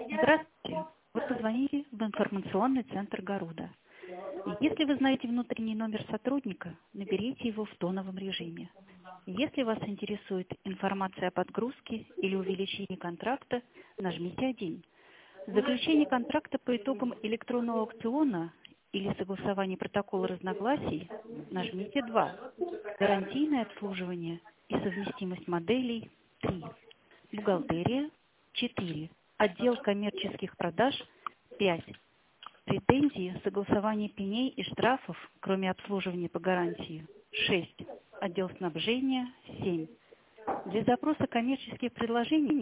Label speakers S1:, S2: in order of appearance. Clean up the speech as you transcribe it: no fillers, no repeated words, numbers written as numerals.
S1: Здравствуйте. Вы позвонили в информационный центр Гаруда. Если вы знаете внутренний номер сотрудника, наберите его в тоновом режиме. Если вас интересует информация о подгрузке или увеличении контракта, нажмите 1. Заключение контракта по итогам электронного аукциона или согласование протокола разногласий, нажмите 2. Гарантийное обслуживание и совместимость моделей 3. Бухгалтерия 4. Отдел коммерческих продаж 5. Претензии, согласование пеней и штрафов, кроме обслуживания по гарантии 6. Отдел снабжения 7. Для запроса коммерческих предложений